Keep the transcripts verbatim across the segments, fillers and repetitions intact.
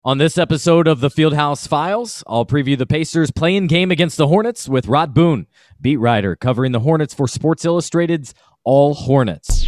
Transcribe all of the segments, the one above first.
On this episode of the Fieldhouse Files, I'll preview the Pacers' play-in game against the Hornets with Rod Boone, beat writer covering the Hornets for Sports Illustrated's All Hornets.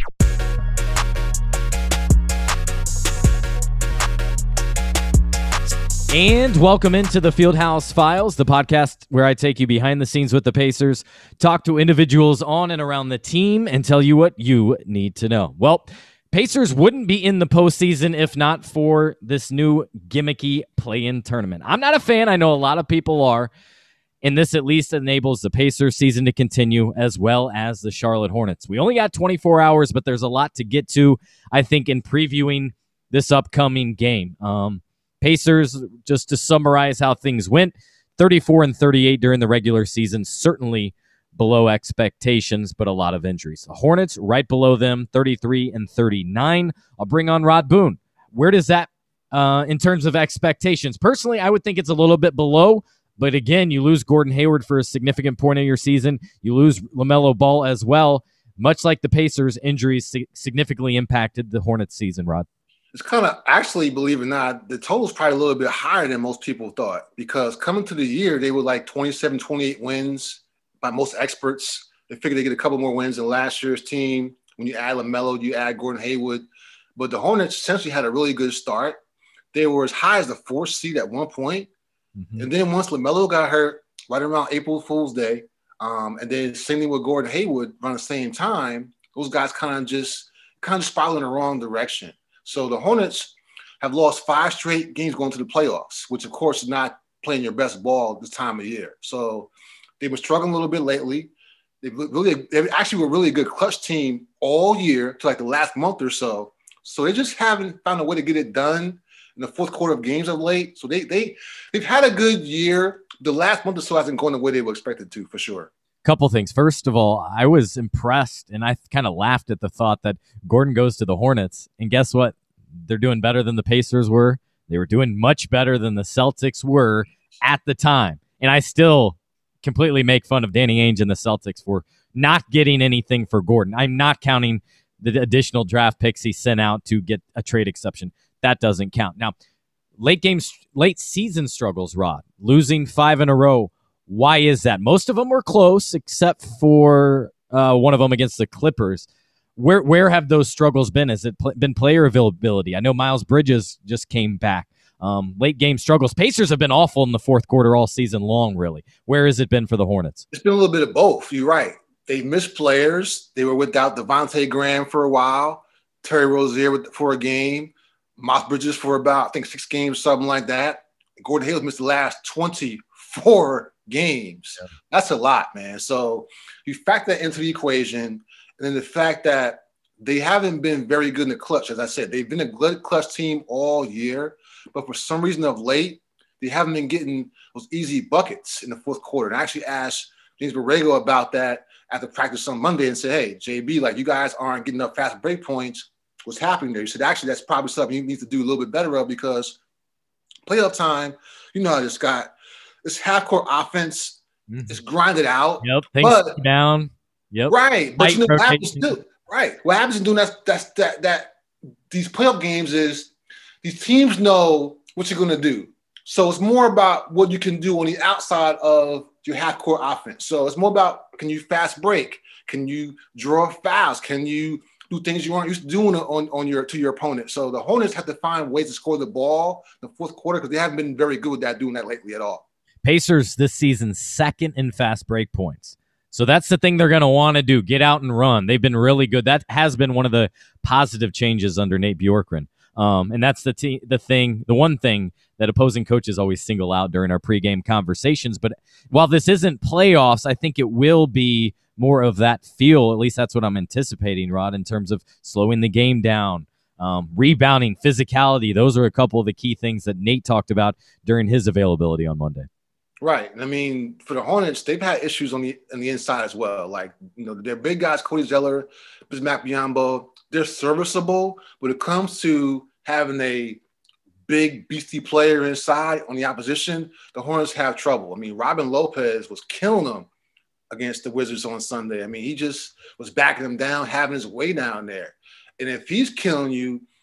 And welcome into the Fieldhouse Files, the podcast where I take you behind the scenes with the Pacers, talk to individuals on and around the team, and tell you what you need to know. Well, Pacers wouldn't be in the postseason if not for this new gimmicky play-in tournament. I'm not a fan. I know a lot of people are. And this at least enables the Pacers season to continue as well as the Charlotte Hornets. We only got twenty-four hours, but there's a lot to get to, I think, in previewing this upcoming game. Um, Pacers, just to summarize how things went, thirty-four and thirty-eight during the regular season, certainly below expectations, but a lot of injuries. The Hornets right below them, thirty-three and thirty-nine. I'll bring on Rod Boone. Where does that, uh, in terms of expectations? Personally, I would think it's a little bit below, but again, you lose Gordon Hayward for a significant point of your season. You lose LaMelo Ball as well. Much like the Pacers, injuries significantly impacted the Hornets season, Rod. It's kind of, actually, believe it or not, the total's probably a little bit higher than most people thought, because coming to the year, they were like twenty-seven, twenty-eight wins. By most experts, they figured they get a couple more wins than last year's team. When you add LaMelo, you add Gordon Hayward. But the Hornets essentially had a really good start. They were as high as the fourth seed at one point. Mm-hmm. And then once LaMelo got hurt, right around April Fool's Day, um, and then same thing with Gordon Hayward around the same time, those guys kind of just kind of spiraled in the wrong direction. So the Hornets have lost five straight games going to the playoffs, which, of course, is not playing your best ball this time of year. So they've been struggling a little bit lately. They really, they actually were a really good clutch team all year to like the last month or so. So they just haven't found a way to get it done in the fourth quarter of games of late. So they they they've had a good year. The last month or so hasn't gone the way they were expected to, for sure. Couple things. First of all, I was impressed, and I kind of laughed at the thought that Gordon goes to the Hornets, and guess what? They're doing better than the Pacers were. They were doing much better than the Celtics were at the time, and I still completely make fun of Danny Ainge and the Celtics for not getting anything for Gordon. I'm not counting the additional draft picks he sent out to get a trade exception. That doesn't count. Now, late games, late season struggles, Rod, losing five in a row. Why is that? Most of them were close, except for uh, one of them against the Clippers. Where where have those struggles been? Has it pl- been player availability? I know Miles Bridges just came back. Um, late game struggles. Pacers have been awful in the fourth quarter all season long, really. Where has it been for the Hornets? It's been a little bit of both. You're right. They missed players. They were without Devontae Graham for a while, Terry Rozier for a game, Miles Bridges for about, I think, six games, something like that. Gordon Hayward missed the last twenty-four games. Yeah. That's a lot, man. So you factor that into the equation, and then the fact that they haven't been very good in the clutch. As I said, they've been a good clutch team all year. But for some reason of late, they haven't been getting those easy buckets in the fourth quarter. And I actually asked James Borrego about that after practice on Monday and said, hey, J B, like, you guys aren't getting enough fast break points. What's happening there? He said, actually, that's probably something you need to do a little bit better of, because playoff time, you know how this got this half-court offense mm-hmm. is grinded out. Yep, things but, down. Yep. Right. But Light you know what happens too. Right. What happens in doing that, that's that that these playoff games is these teams know what you're going to do. So it's more about what you can do on the outside of your half-court offense. So it's more about, can you fast break? Can you draw fouls? Can you do things you aren't used to doing on, on your to your opponent? So the Hornets have to find ways to score the ball in the fourth quarter, because they haven't been very good with that, doing that lately at all. Pacers this season second in fast break points. So that's the thing they're going to want to do, get out and run. They've been really good. That has been one of the positive changes under Nate Bjorkgren. Um, and that's the t- the thing, the one thing that opposing coaches always single out during our pregame conversations. But while this isn't playoffs, I think it will be more of that feel. At least that's what I'm anticipating, Rod, in terms of slowing the game down, um, rebounding, physicality. Those are a couple of the key things that Nate talked about during his availability on Monday. Right. I mean, for the Hornets, they've had issues on the on the inside as well. Like, you know, their big guys, Cody Zeller, Bismack Biyombo, they're serviceable. But it comes to having a big, beastie player inside on the opposition, the Hornets have trouble. I mean, Robin Lopez was killing them against the Wizards on Sunday. I mean, he just was backing them down, having his way down there. And if he's killing you,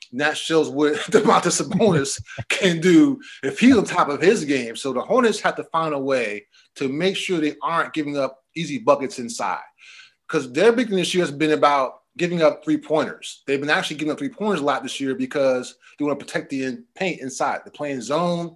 And that shows what Domantas Sabonis can do if he's on top of his game. So the Hornets have to find a way to make sure they aren't giving up easy buckets inside. Because their big thing this year has been about giving up three-pointers. They've been actually giving up three-pointers a lot this year because they want to protect the in- paint inside. They're playing zone,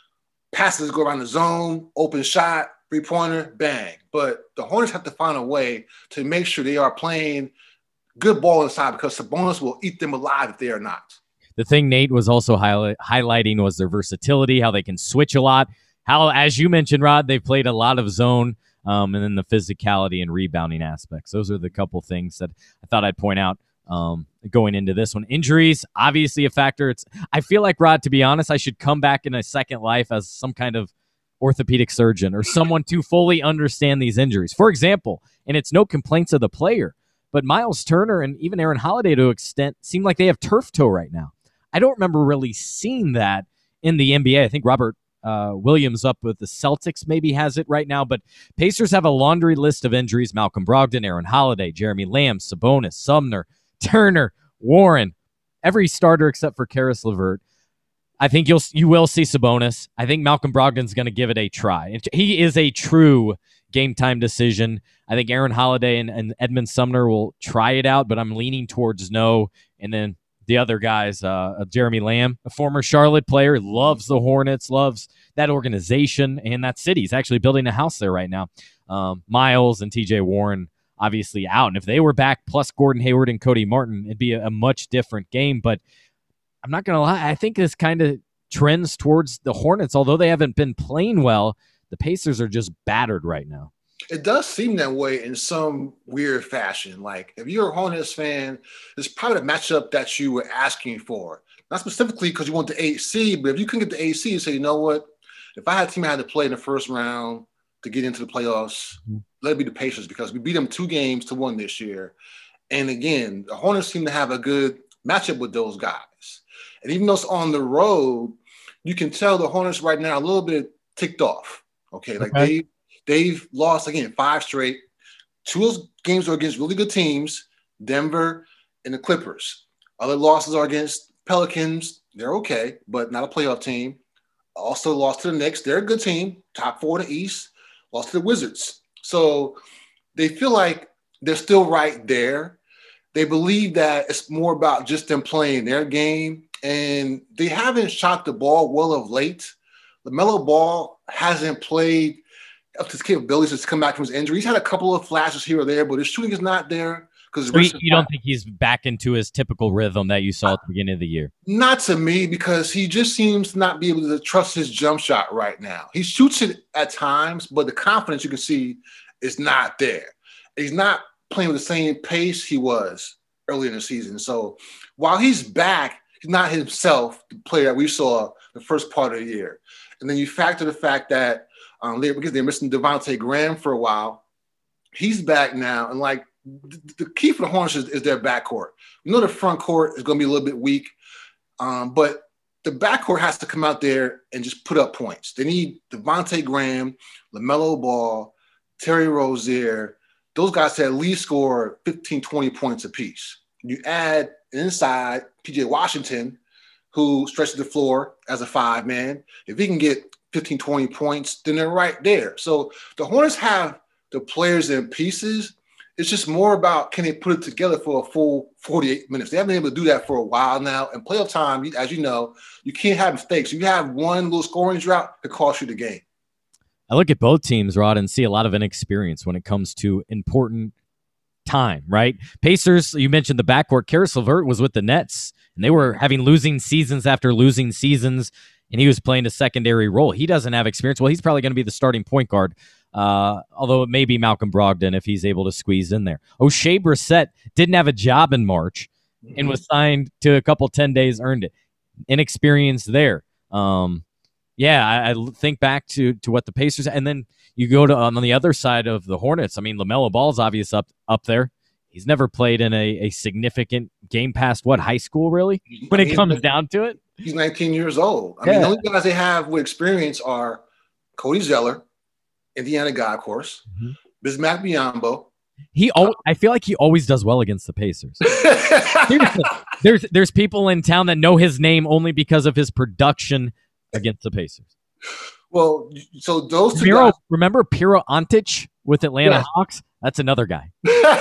passes go around the zone, open shot, three-pointer, bang. But the Hornets have to find a way to make sure they are playing good ball inside because Sabonis will eat them alive if they are not. The thing Nate was also highlight, highlighting was their versatility, how they can switch a lot. How, as you mentioned, Rod, they've played a lot of zone, um, and then the physicality and rebounding aspects. Those are the couple things that I thought I'd point out um, going into this one. Injuries, obviously a factor. It's I feel like, Rod, to be honest, I should come back in a second life as some kind of orthopedic surgeon or someone to fully understand these injuries. For example, and it's no complaints of the player, but Miles Turner and even Aaron Holiday to an extent seem like they have turf toe right now. I don't remember really seeing that in the N B A. I think Robert uh, Williams up with the Celtics maybe has it right now, but Pacers have a laundry list of injuries. Malcolm Brogdon, Aaron Holiday, Jeremy Lamb, Sabonis, Sumner, Turner, Warren, every starter except for Karis LeVert. I think you'll you will see Sabonis. I think Malcolm Brogdon's going to give it a try. He is a true game time decision. I think Aaron Holiday and, and Edmund Sumner will try it out, but I'm leaning towards no. And then the other guys, uh, Jeremy Lamb, a former Charlotte player, loves the Hornets, loves that organization and that city. He's actually building a house there right now. Um, Miles and T J Warren obviously out. And if they were back plus Gordon Hayward and Cody Martin, it'd be a, a much different game. But I'm not going to lie. I think this kind of trends towards the Hornets. Although they haven't been playing well, the Pacers are just battered right now. It does seem that way in some weird fashion. Like, if you're a Hornets fan, it's probably the matchup that you were asking for. Not specifically because you want the eight seed, but if you can get the eight seed, you say, you know what? If I had a team I had to play in the first round to get into the playoffs, mm-hmm. let it be the Pacers because we beat them two games to one this year. And again, the Hornets seem to have a good matchup with those guys. And even though it's on the road, you can tell the Hornets right now a little bit ticked off. Okay, like okay. they they've lost again five straight. Two of those games are against really good teams, Denver and the Clippers. Other losses are against Pelicans. They're okay, but not a playoff team. Also lost to the Knicks. They're a good team, top four in the East. Lost to the Wizards. So they feel like they're still right there. They believe that it's more about just them playing their game, and they haven't shot the ball well of late. LaMelo Ball hasn't played up to his capabilities since come back from his injury. He's had a couple of flashes here or there, but his shooting is not there. So you, you don't think he's back into his typical rhythm that you saw at the beginning of the year? Not to me, because he just seems to not be able to trust his jump shot right now. He shoots it at times, but the confidence you can see is not there. He's not playing with the same pace he was earlier in the season. So while he's back, he's not himself, the player that we saw the first part of the year. And then you factor the fact that um, they, because they're missing Devontae Graham for a while, he's back now. And like the, the key for the Hornets is, is their backcourt. We know the front court is going to be a little bit weak, um, but the backcourt has to come out there and just put up points. They need Devontae Graham, LaMelo Ball, Terry Rozier. Those guys to at least score fifteen, twenty points apiece. You add inside P J Washington, who stretches the floor as a five man. If he can get fifteen, twenty points, then they're right there. So the Hornets have the players and pieces. It's just more about can they put it together for a full forty-eight minutes. They haven't been able to do that for a while now. And playoff time, as you know, you can't have mistakes. You have one little scoring drought that costs you the game. I look at both teams, Rod, and see a lot of inexperience when it comes to important time, right? Pacers, you mentioned the backcourt. Karis LeVert was with the Nets, and they were having losing seasons after losing seasons, and he was playing a secondary role. He doesn't have experience. Well, he's probably going to be the starting point guard, uh, although it may be Malcolm Brogdon if he's able to squeeze in there. O'Shea Brissett didn't have a job in March and was signed to a couple ten days, earned it. Inexperience there. Um, yeah, I, I think back to to what the Pacers, and then you go to on the other side of the Hornets. I mean, LaMelo Ball's obvious up up there. He's never played in a, a significant game past what, high school, really, when it comes down to it. He's nineteen years old. I yeah. mean, the only guys they have with experience are Cody Zeller, Indiana guy, of course, mm-hmm. Bismack Biyombo, He, al- I feel like he always does well against the Pacers. Seriously, there's there's people in town that know his name only because of his production against the Pacers. Well, so those two Miro, guys. remember Piro Antic with Atlanta Yeah. Hawks? That's another guy.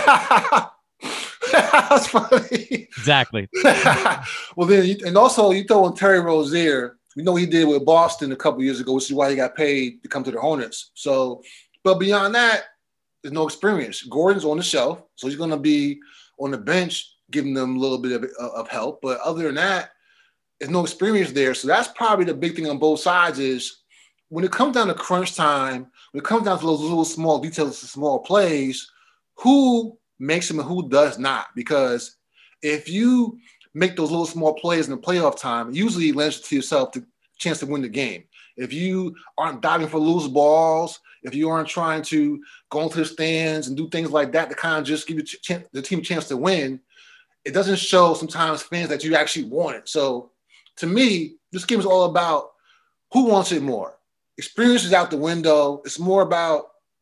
That's funny. Exactly. Well, then, you, and also you throw in Terry Rozier. You know what he did with Boston a couple years ago, which is why he got paid to come to the Hornets. So, but beyond that, there's no experience. Gordon's on the shelf, so he's going to be on the bench, giving them a little bit of, of help. But other than that, there's no experience there. So that's probably the big thing on both sides is when it comes down to crunch time, when it comes down to those little small details, small plays, who makes them and who does not? Because if you make those little small plays in the playoff time, usually it lends to yourself the chance to win the game. If you aren't diving for loose balls, if you aren't trying to go into the stands and do things like that to kind of just give you ch- the team a chance to win, it doesn't show sometimes fans that you actually want it. So to me, this game is all about who wants it more. Experience is out the window. It's more about,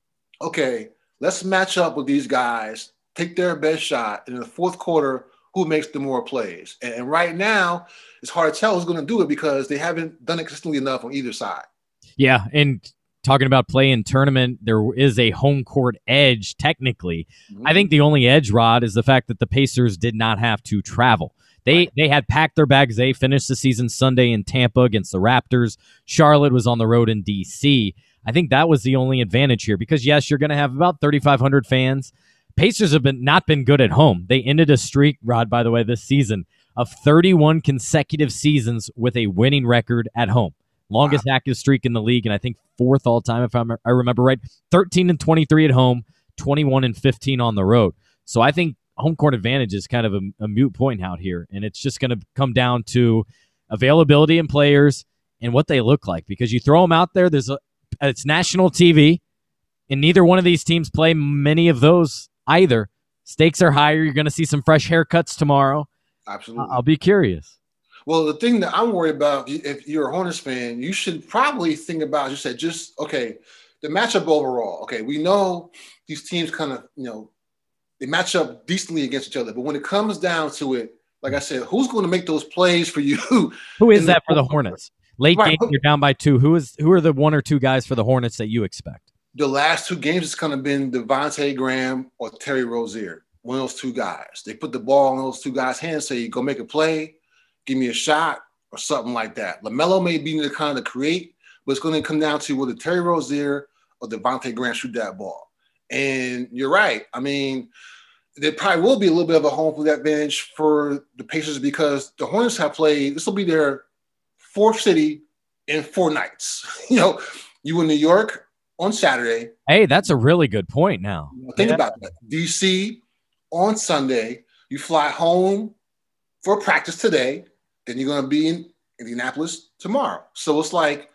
okay, let's match up with these guys, take their best shot, and in the fourth quarter, who makes the more plays. And, and right now, it's hard to tell who's going to do it because they haven't done it consistently enough on either side. Yeah, and talking about play in tournament, there is a home court edge technically. Mm-hmm. I think the only edge, Rod, is the fact that the Pacers did not have to travel. They right. they had packed their bags. They finished the season Sunday in Tampa against the Raptors. Charlotte was on the road in D C. I think that was the only advantage here because, yes, you're going to have about thirty-five hundred fans. Pacers have been not been good at home. They ended a streak, Rod, by the way, this season of thirty-one consecutive seasons with a winning record at home. Longest wow. active streak in the league, and I think fourth all-time, if I'm, I remember right. thirteen and twenty-three at home, twenty-one and fifteen on the road. So I think home court advantage is kind of a, a moot point out here, and it's just going to come down to availability in players and what they look like. Because you throw them out there, there's a, it's national T V, and neither one of these teams play many of those either. Stakes are higher. You're going to see some fresh haircuts tomorrow. Absolutely. I'll be curious. Well, the thing that I'm worried about, if you're a Hornets fan, you should probably think about, you said, just, okay, the matchup overall. Okay, we know these teams kind of, you know, they match up decently against each other. But when it comes down to it, like I said, who's going to make those plays for you? Who is that for the Hornets? Late right. game, you're down by two. Who is who are the one or two guys for the Hornets that you expect? The last two games, it's kind of been Devontae Graham or Terry Rozier, one of those two guys. They put the ball in those two guys' hands, say, go make a play, give me a shot, or something like that. LaMelo may be the kind of create, but it's going to come down to whether Terry Rozier or Devontae Graham shoot that ball. And you're right. I mean, there probably will be a little bit of a home field advantage for the Pacers because the Hornets have played, this will be their fourth city in four nights. You know, you in New York on Saturday. Hey, that's a really good point now. Think yeah. about that. D C on Sunday. You fly home for practice today. Then you're going to be in Indianapolis tomorrow. So it's like,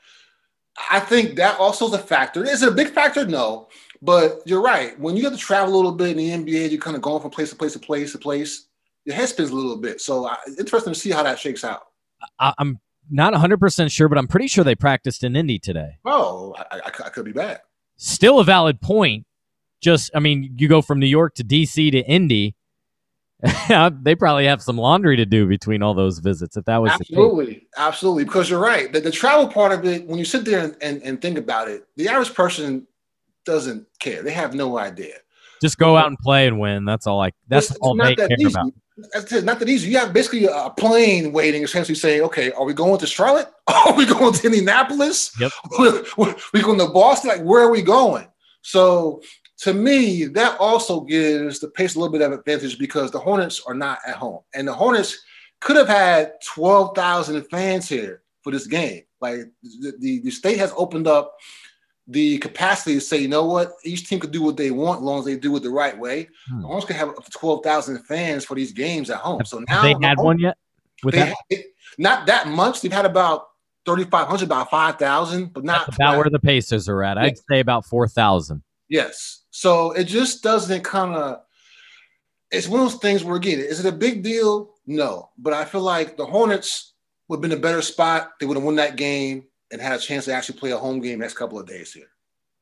I think that also is a factor. Is it a big factor? No. But you're right. When you have to travel a little bit in the N B A, you're kind of going from place to place to place to place. Your head spins a little bit. So uh, interesting to see how that shakes out. I, I'm not one hundred percent sure, but I'm pretty sure they practiced in Indy today. Oh, I, I, I could be bad. Still a valid point. Just, I mean, you go from New York to D C to Indy. They probably have some laundry to do between all those visits, if that was absolutely, the case. Absolutely, because you're right. The, the travel part of it, when you sit there and, and, and think about it, the average person doesn't care. They have no idea. Just go out and play and win. That's all. Like that's it's, all it's they that care easy. about. It's not that easy. You have basically a plane waiting, essentially saying, "Okay, are we going to Charlotte? Are we going to Indianapolis? Yep. We're, we're going to Boston. Like, where are we going?" So, to me, that also gives the Pacers a little bit of advantage because the Hornets are not at home, and the Hornets could have had twelve thousand fans here for this game. Like the, the, the state has opened up the capacity to say, you know what, each team could do what they want as long as they do it the right way. Hmm. The Hornets could have up to twelve thousand fans for these games at home. Have, so now have they had home, one yet? With that? Had, not that much. They've had about thirty-five hundred, about five thousand, but not That's about where the Pacers are at. I'd say about four thousand. Yes. So it just doesn't kind of – it's one of those things where, again, is it a big deal? No. But I feel like the Hornets would have been a better spot. They would have won that game and had a chance to actually play a home game next couple of days here.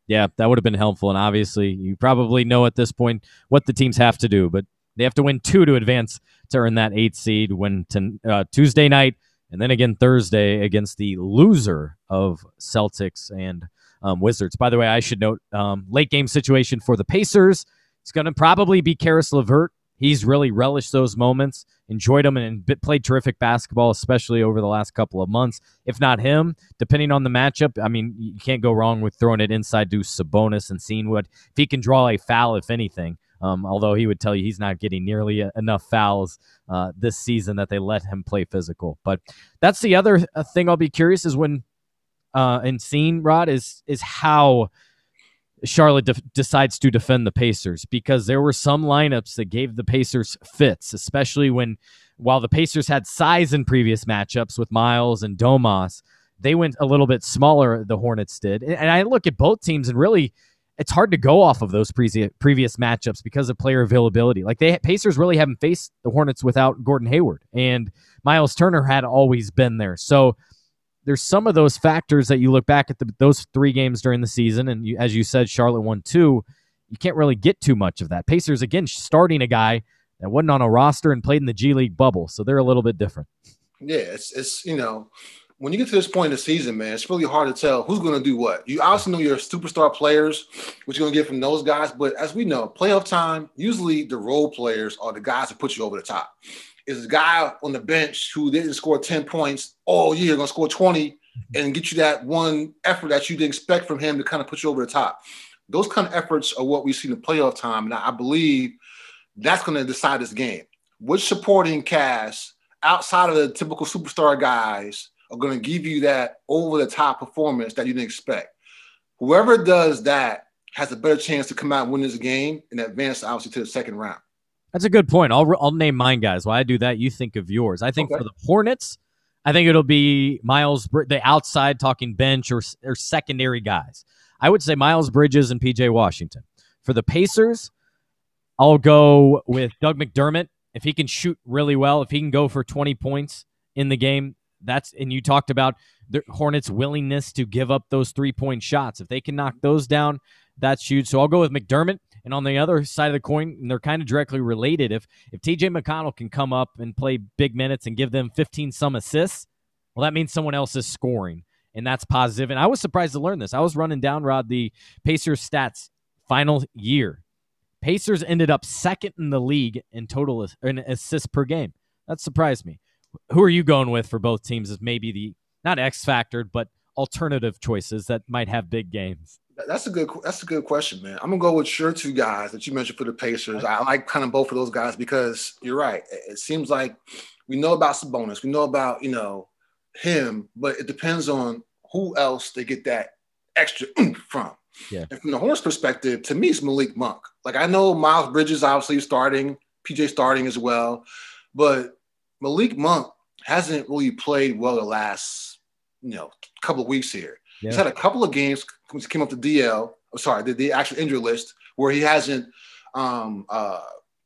Yeah, that would have been helpful. And obviously, you probably know at this point what the teams have to do, but they have to win two to advance to earn that eighth seed. Win to, uh, Tuesday night, and then again Thursday against the loser of Celtics and um, Wizards. By the way, I should note, um, late game situation for the Pacers. It's going to probably be Karis LeVert. He's really relished those moments, enjoyed them, and played terrific basketball, especially over the last couple of months. If not him, depending on the matchup, I mean, you can't go wrong with throwing it inside to Sabonis and seeing what if he can draw a foul, if anything. Um, although he would tell you he's not getting nearly a, enough fouls uh, this season that they let him play physical. But that's the other thing I'll be curious is when uh, and seeing, Rod, is is how Charlotte de- decides to defend the Pacers, because there were some lineups that gave the Pacers fits, especially when, while the Pacers had size in previous matchups with Miles and Domas, they went a little bit smaller, the Hornets did. And, and I look at both teams, and really, it's hard to go off of those pre- previous matchups because of player availability. Like, they Pacers really haven't faced the Hornets without Gordon Hayward, and Miles Turner had always been there. So there's some of those factors that you look back at the, those three games during the season, and you, as you said, Charlotte won two. You can't really get too much of that. Pacers, again, starting a guy that wasn't on a roster and played in the G League bubble, so they're a little bit different. Yeah, it's, it's you know, when you get to this point in the season, man, it's really hard to tell who's going to do what. You also know your superstar players, what you're going to get from those guys, but as we know, playoff time, usually the role players are the guys that put you over the top. Is a guy on the bench who didn't score ten points all year, going to score twenty and get you that one effort that you didn't expect from him to kind of put you over the top. Those kind of efforts are what we see in the playoff time, and I believe that's going to decide this game. Which supporting cast outside of the typical superstar guys are going to give you that over-the-top performance that you didn't expect. Whoever does that has a better chance to come out and win this game and advance, obviously, to the second round. That's a good point. I'll I'll name mine, guys. While I do that, you think of yours. I think okay. For the Hornets, I think it'll be Miles, the outside talking bench or, or secondary guys. I would say Miles Bridges and P J Washington. For the Pacers, I'll go with Doug McDermott. If he can shoot really well, if he can go for twenty points in the game, that's, and you talked about the Hornets' willingness to give up those three-point shots. If they can knock those down, that's huge. So I'll go with McDermott. And on the other side of the coin, and they're kind of directly related, if if T J McConnell can come up and play big minutes and give them fifteen-some assists, well, that means someone else is scoring, and that's positive. And I was surprised to learn this. I was running down, Rod, the Pacers stats final year. Pacers ended up second in the league in total in assists per game. That surprised me. Who are you going with for both teams as maybe the, not X factor, but alternative choices that might have big games? That's a good. That's a good question, man. I'm gonna go with your two guys that you mentioned for the Pacers. I like kind of both of those guys because you're right. It seems like we know about Sabonis, we know about you know him, but it depends on who else they get that extra from. Yeah. And from the Hornets' perspective, to me, it's Malik Monk. Like I know Miles Bridges obviously starting, P J starting as well, but Malik Monk hasn't really played well the last you know couple of weeks here. Yeah. He's had a couple of games came up the D L. Oh, sorry, the, the actual injury list where he hasn't um, uh,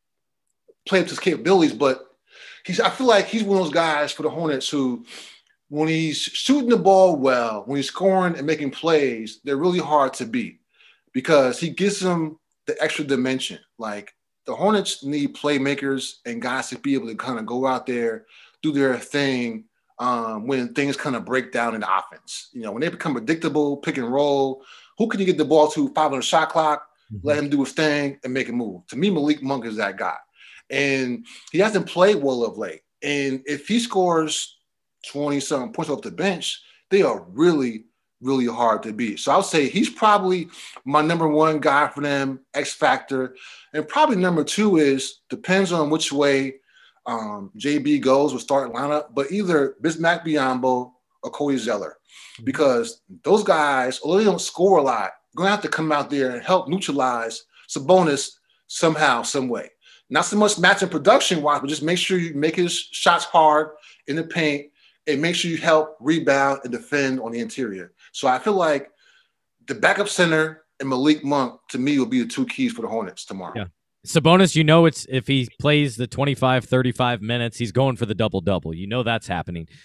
played up to his capabilities. But he's. I feel like he's one of those guys for the Hornets who, when he's shooting the ball well, when he's scoring and making plays, they're really hard to beat because he gives them the extra dimension. Like the Hornets need playmakers and guys to be able to kind of go out there, do their thing. Um, when things kind of break down in the offense, you know, when they become predictable, pick and roll, who can you get the ball to five on the shot clock, mm-hmm. let him do his thing and make a move? To me, Malik Monk is that guy. And he hasn't played well of late. And if he scores twenty-something points off the bench, they are really, really hard to beat. So I would say he's probably my number one guy for them, X factor. And probably number two is, depends on which way Um, J B goes with starting lineup, but either Bismack Biyombo or Cody Zeller, because those guys, although they don't score a lot, are going to have to come out there and help neutralize Sabonis somehow, some way. Not so much matching production-wise, but just make sure you make his shots hard in the paint and make sure you help rebound and defend on the interior. So I feel like the backup center and Malik Monk, to me, will be the two keys for the Hornets tomorrow. Yeah. Sabonis, you know, it's if he plays the twenty-five, thirty-five minutes, he's going for the double-double. You know that's happening.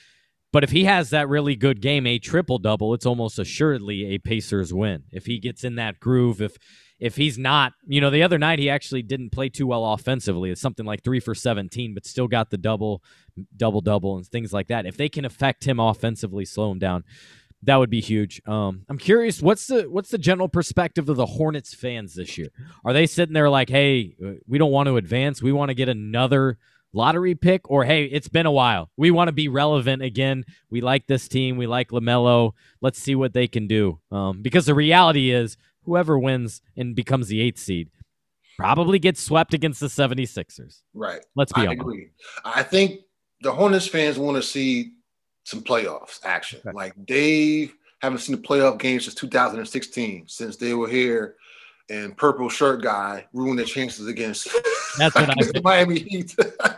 But if he has that really good game, a triple-double, it's almost assuredly a Pacers win. If he gets in that groove, if if he's not, you know, the other night he actually didn't play too well offensively. It's something like three for seventeen, but still got the double, double-double and things like that. If they can affect him offensively, slow him down, that would be huge. Um, I'm curious, what's the what's the general perspective of the Hornets fans this year? Are they sitting there like, hey, we don't want to advance. We want to get another lottery pick, or hey, it's been a while. We want to be relevant again. We like this team. We like LaMelo. Let's see what they can do. Um, because the reality is whoever wins and becomes the eighth seed probably gets swept against the seventy-sixers. Right. Let's be I honest. agree. I think the Hornets fans want to see some playoffs action. Okay. Like they haven't seen the playoff games since two thousand sixteen, since they were here and purple shirt guy ruined their chances against, that's what against I the Miami Heat.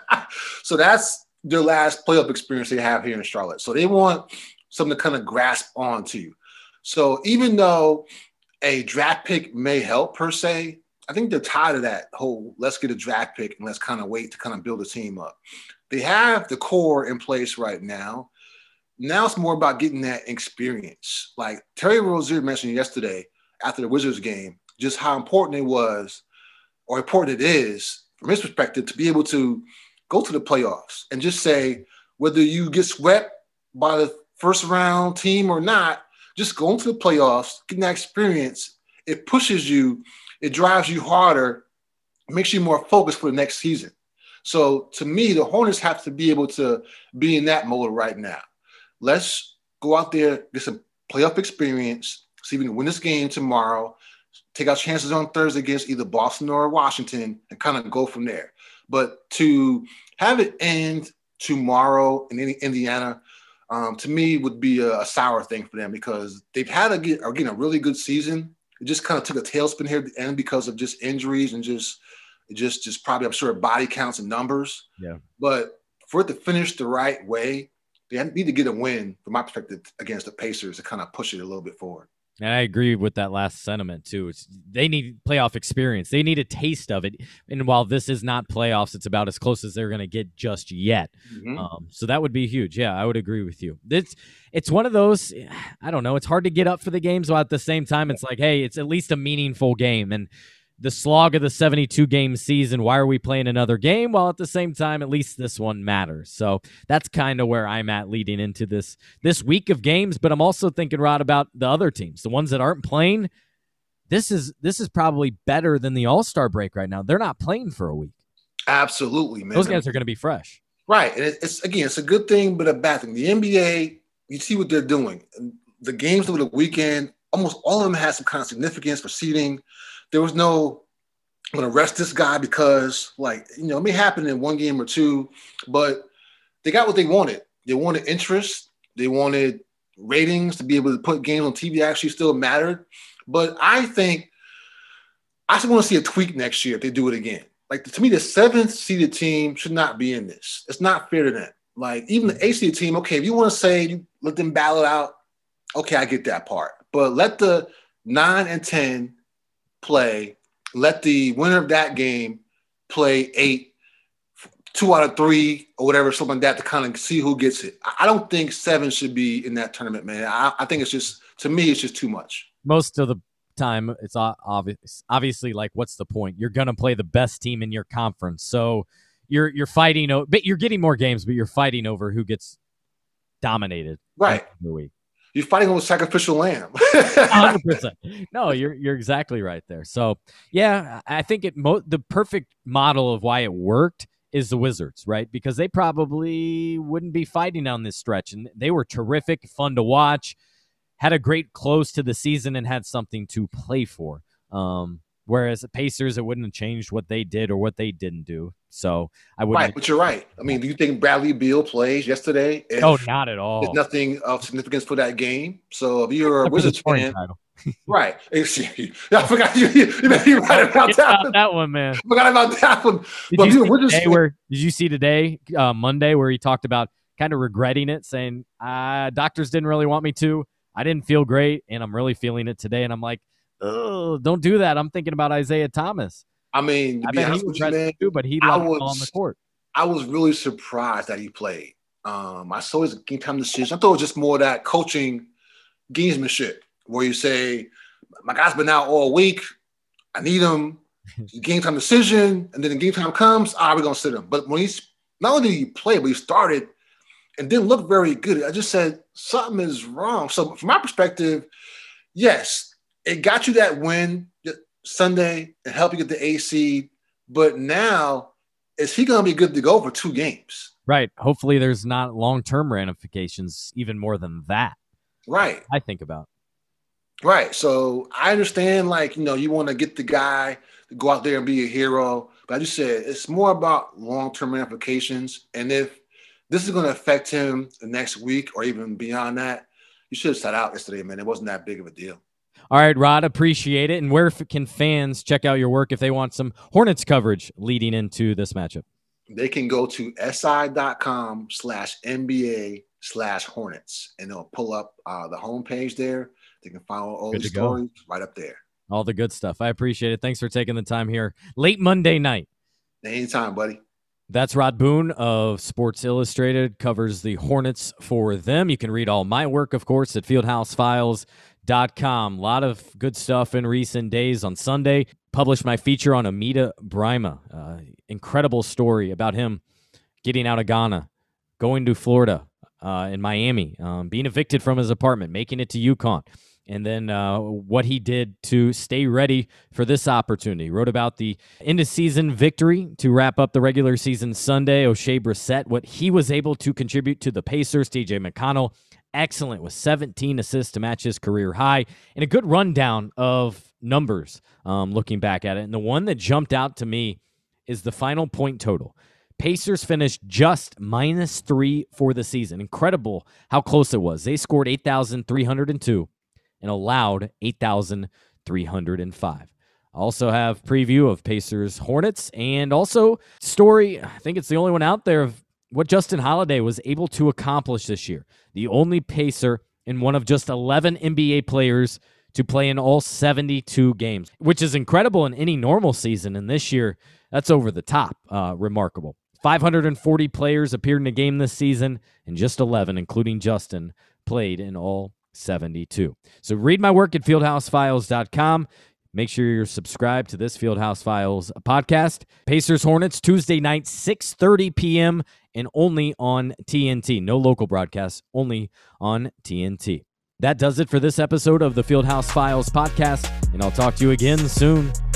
So that's their last playoff experience they have here in Charlotte. So they want something to kind of grasp onto. So even though a draft pick may help per se, I think they're tired of that whole let's get a draft pick and let's kind of wait to kind of build a team up. They have the core in place right now. Now it's more about getting that experience. Like Terry Rozier mentioned yesterday after the Wizards game, just how important it was or important it is from his perspective to be able to go to the playoffs and just say, whether you get swept by the first round team or not, just going to the playoffs, getting that experience, it pushes you, it drives you harder, makes you more focused for the next season. So to me, the Hornets have to be able to be in that mode right now. Let's go out there, get some playoff experience, see if we can win this game tomorrow, take our chances on Thursday against either Boston or Washington, and kind of go from there. But to have it end tomorrow in Indiana, um, to me, would be a, a sour thing for them because they've had, a, again, a really good season. It just kind of took a tailspin here at the end because of just injuries and just, just, just probably, I'm sure, body counts and numbers. Yeah. But for it to finish the right way, they need to get a win, from my perspective, against the Pacers to kind of push it a little bit forward. And I agree with that last sentiment, too. It's, they need playoff experience. They need a taste of it. And while this is not playoffs, it's about as close as they're going to get just yet. Mm-hmm. Um, so that would be huge. Yeah, I would agree with you. It's, it's one of those, I don't know, it's hard to get up for the games, while at the same time, it's like, hey, it's at least a meaningful game. And the slog of the seventy-two game season, why are we playing another game? While at the same time, at least this one matters. So that's kind of where I'm at leading into this this week of games. But I'm also thinking, Rod, about the other teams, the ones that aren't playing. This is this is probably better than the All-Star break right now. They're not playing for a week. Absolutely, man. Those guys are going to be fresh. Right. And it's, again, it's a good thing, but a bad thing. The N B A, you see what they're doing. The games over the weekend, almost all of them had some kind of significance for seeding. There was no, I'm going to rest this guy because, like, you know, it may happen in one game or two, but they got what they wanted. They wanted interest. They wanted ratings to be able to put games on T V actually still mattered. But I think I just want to see a tweak next year if they do it again. Like, to me, the seventh seeded team should not be in this. It's not fair to them. Like, even the eighth seeded team, okay, if you want to say you let them battle it out, okay, I get that part. But let the nine and ten play, let the winner of that game play eight, two out of three or whatever, something like that, to kind of see who gets it. I don't think seven should be in that tournament, man. I, I think it's just, to me, it's just too much. Most of the time, it's obvious. Obviously, like, what's the point? You're going to play the best team in your conference. So you're you're fighting, but you're getting more games, but you're fighting over who gets dominated. Right. The week. You're fighting over sacrificial lamb. one hundred percent. No, you're you're exactly right there. So, yeah, I think it mo- the perfect model of why it worked is the Wizards, right? Because they probably wouldn't be fighting on this stretch. And they were terrific, fun to watch, had a great close to the season, and had something to play for. Um, whereas the Pacers, it wouldn't have changed what they did or what they didn't do. So I wouldn't. Right, but you're right. I mean, do you think Bradley Beal plays yesterday? No, not at all. There's nothing of significance for that game. So if you're a Wizards fan, right? I forgot you. You may be right about that about one. That one, man. I forgot about that one. Did, but you, see Wizards today where, did you see today, uh, Monday, where he talked about kind of regretting it, saying, uh, "Doctors didn't really want me to. I didn't feel great, and I'm really feeling it today." And I'm like, "Oh, don't do that." I'm thinking about Isaiah Thomas. I mean, to I be bet honest he was with you, man, too, but he let it on the court. I was really surprised that he played. Um, I saw his game time decision. I thought it was just more of that coaching gamesmanship where you say, my guy's been out all week. I need him. Game time decision. And then the game time comes, ah, we're going to sit him. But when he's, not only did he play, but he started and didn't look very good. I just said, something is wrong. So from my perspective, yes, it got you that win Sunday and helped you get the A seed. But now, is he going to be good to go for two games? Right. Hopefully there's not long-term ramifications, even more than that. Right. I think about. Right. So I understand, like, you know, you want to get the guy to go out there and be a hero. But I just said it's more about long-term ramifications. And if this is going to affect him the next week or even beyond that, you should have sat out yesterday, man. It wasn't that big of a deal. All right, Rod, appreciate it. And where can fans check out your work if they want some Hornets coverage leading into this matchup? They can go to si.com slash NBA slash Hornets, and they'll pull up uh, the homepage there. They can follow all the stories right up there. All the good stuff. I appreciate it. Thanks for taking the time here. Late Monday night. Anytime, buddy. That's Rod Boone of Sports Illustrated, covers the Hornets for them. You can read all my work, of course, at fieldhouse files dot com. A lot of good stuff in recent days. On Sunday, published my feature on Amida Brima. Uh, incredible story about him getting out of Ghana, going to Florida, uh, in Miami, um, being evicted from his apartment, making it to UConn, and then uh, what he did to stay ready for this opportunity. Wrote about the end-of-season victory to wrap up the regular season Sunday. O'Shea Brissett, what he was able to contribute to the Pacers. T J McConnell, excellent with seventeen assists to match his career high, and a good rundown of numbers um, looking back at it. And the one that jumped out to me is the final point total. Pacers finished just minus three for the season. Incredible how close it was. They scored eight thousand three hundred two and allowed eight thousand three hundred five. I also have preview of Pacers Hornets and also story, I think it's the only one out there, of what Justin Holiday was able to accomplish this year. The only Pacer and one of just eleven N B A players to play in all seventy-two games, which is incredible in any normal season. And this year, that's over the top. Uh, remarkable. five hundred forty players appeared in a game this season, and just eleven, including Justin, played in all seventy-two. So read my work at fieldhouse files dot com. Make sure you're subscribed to this Fieldhouse Files podcast. Pacers Hornets, Tuesday night, six thirty p.m., and only on T N T. No local broadcasts, only on T N T. That does it for this episode of the Fieldhouse Files podcast, and I'll talk to you again soon.